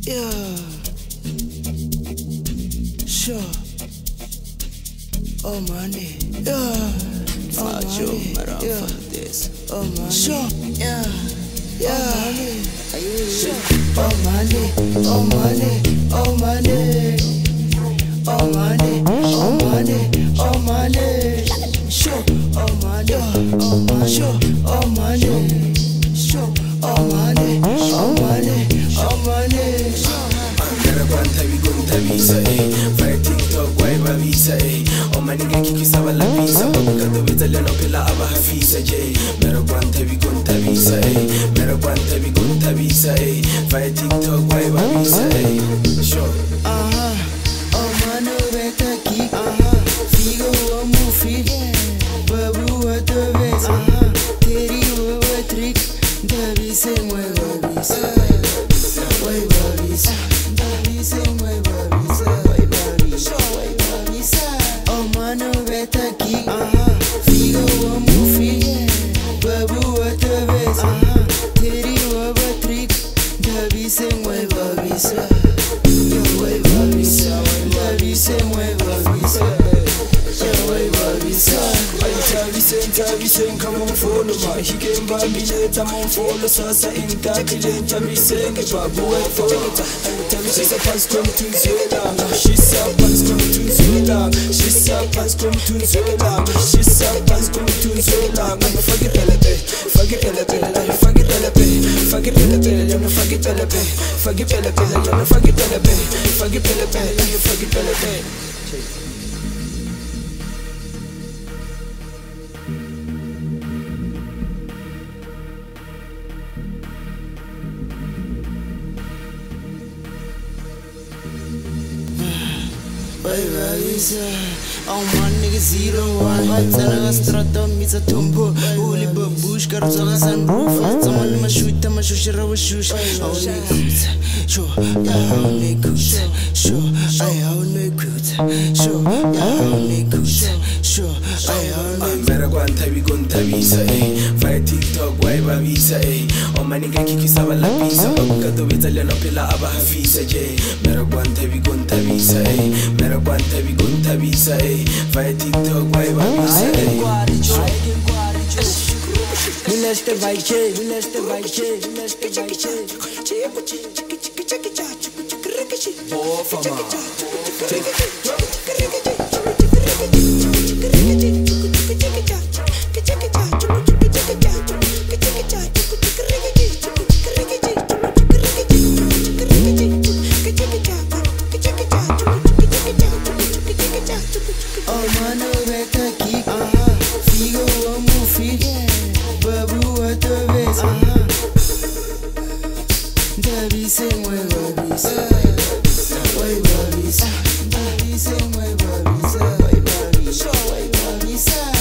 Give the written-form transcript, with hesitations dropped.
Yeah. Sure. Oh money. Yeah. Oh money. Yeah. Oh money. Sure. Yeah. Yeah. Sure. Oh money. Oh money. Oh money. Oh money. Oh money. Oh money. Sure. Oh money. Oh money. Sure. Oh money. Sure. Oh money. Oh money. Oh money. Mera kwanta bigunta visa Fire TikTok why ba visa O maniga kikisaba la visa Babuka do betale no pela aba hafisa Mera kwanta bigunta visa Mera kwanta bigunta visa Fire TikTok why ba visa Sure Oh mano beta kick Figo o mufi Babu a tu vez Teri o trick Davi se mueva visa Mueva visa se mueva visa Oh mano beta aquí Figo o mufi Babu a tu vez Teri o trick Davi se mueva visa Mueva visa Davi se mueva visa Mueva visa Intervisen come on follow my He came by me later on follow Sasa intervisen Intervisen Babu e follow She's a pass come to Zeeland. She's a pass come to Zeeland. She's a pass come to Zeeland. She's a pass come to Zeeland. I'm forget elepe, forget elepe, forget elepe, forget elepe, I'm forget elepe, forget elepe, I'm forget elepe, forget elepe, forget elepe. Oh my nigga 01 Sana strata misa tumbo Uli babush karo zaga sunroof Sama lima shuita ma shushira wa shush Oh nigga Sure, yeah, oh nigga Sure, ay, oh nigga Sure, yeah, oh nigga Sure, ay, oh nigga Mera kwanta bigunta visa Fire TikTok why ba visa O maniga kikisaba la visa Babuka do betale no pela aba hafisa Mera kwanta bigunta visa Mera kwanta bigunta visa Fire TikTok why ba visa Mineste vai che, mineste vai che, mineste vai che Oh fama Oh mano beta kick Figo o mufi Babu a tu vez Davi se mueva visa Mueva visa Davi se mueva visa Mueva visa